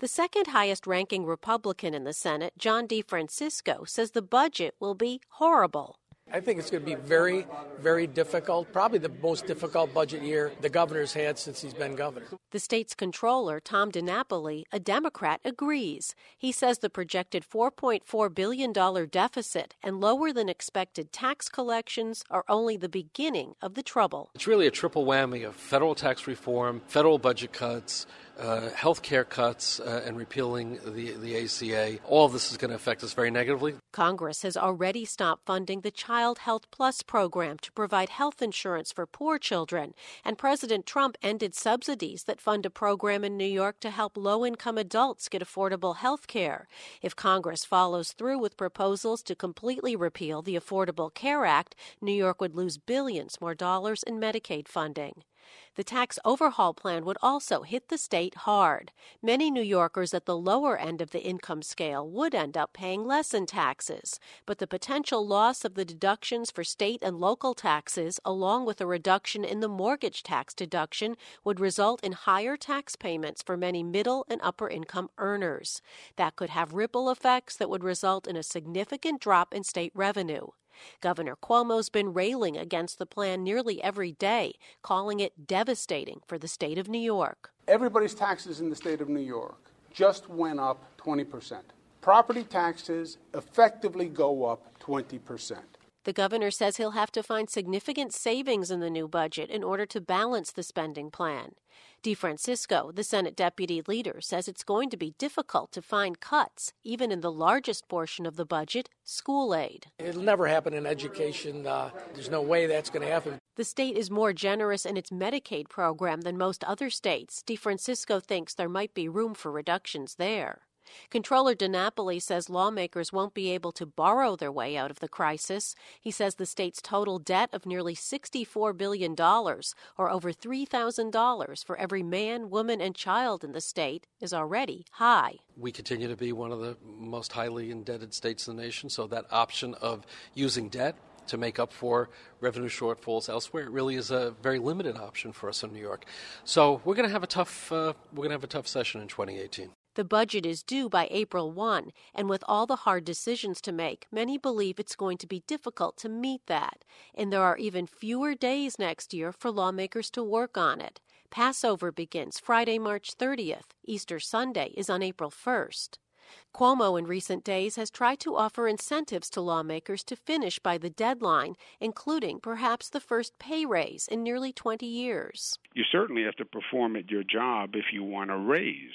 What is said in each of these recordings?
The second highest-ranking Republican in the Senate, John DeFrancisco, says the budget will be horrible. I think it's going to be very, very difficult, probably the most difficult budget year the governor's had since he's been governor. The state's controller, Tom DiNapoli, a Democrat, agrees. He says the projected $4.4 billion deficit and lower than expected tax collections are only the beginning of the trouble. It's really a triple whammy of federal tax reform, federal budget cuts, health care cuts, and repealing the ACA. All of this is going to affect us very negatively. Congress has already stopped funding the Child Health Plus program to provide health insurance for poor children, and President Trump ended subsidies that fund a program in New York to help low-income adults get affordable health care. If Congress follows through with proposals to completely repeal the Affordable Care Act, New York would lose billions more dollars in Medicaid funding. The tax overhaul plan would also hit the state hard. Many New Yorkers at the lower end of the income scale would end up paying less in taxes, but the potential loss of the deductions for state and local taxes, along with a reduction in the mortgage tax deduction, would result in higher tax payments for many middle and upper income earners. That could have ripple effects that would result in a significant drop in state revenue. Governor Cuomo's been railing against the plan nearly every day, calling it devastating for the state of New York. Everybody's taxes in the state of New York just went up 20%. Property taxes effectively go up 20%. The governor says he'll have to find significant savings in the new budget in order to balance the spending plan. DeFrancisco, the Senate deputy leader, says it's going to be difficult to find cuts, even in the largest portion of the budget, school aid. It'll never happen in education. There's no way that's going to happen. The state is more generous in its Medicaid program than most other states. DeFrancisco thinks there might be room for reductions there. Controller DiNapoli says lawmakers won't be able to borrow their way out of the crisis. He says the state's total debt of nearly $64 billion, or over $3,000 for every man, woman, and child in the state, is already high. We continue to be one of the most highly indebted states in the nation, so that option of using debt to make up for revenue shortfalls elsewhere, it really is a very limited option for us in New York. So we're going to have a tough session in 2018. The budget is due by April 1, and with all the hard decisions to make, many believe it's going to be difficult to meet that. And there are even fewer days next year for lawmakers to work on it. Passover begins Friday, March 30th. Easter Sunday is on April 1st. Cuomo in recent days has tried to offer incentives to lawmakers to finish by the deadline, including perhaps the first pay raise in nearly 20 years. You certainly have to perform at your job if you want a raise.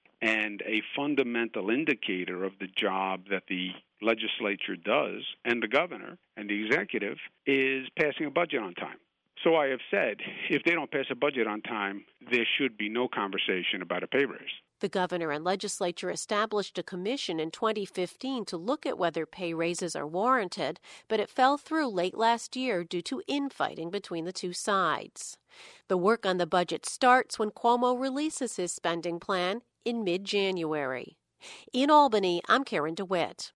And a fundamental indicator of the job that the legislature does, and the governor and the executive, is passing a budget on time. So I have said, if they don't pass a budget on time, there should be no conversation about a pay raise. The governor and legislature established a commission in 2015 to look at whether pay raises are warranted, but it fell through late last year due to infighting between the two sides. The work on the budget starts when Cuomo releases his spending plan in mid-January. In Albany, I'm Karen DeWitt.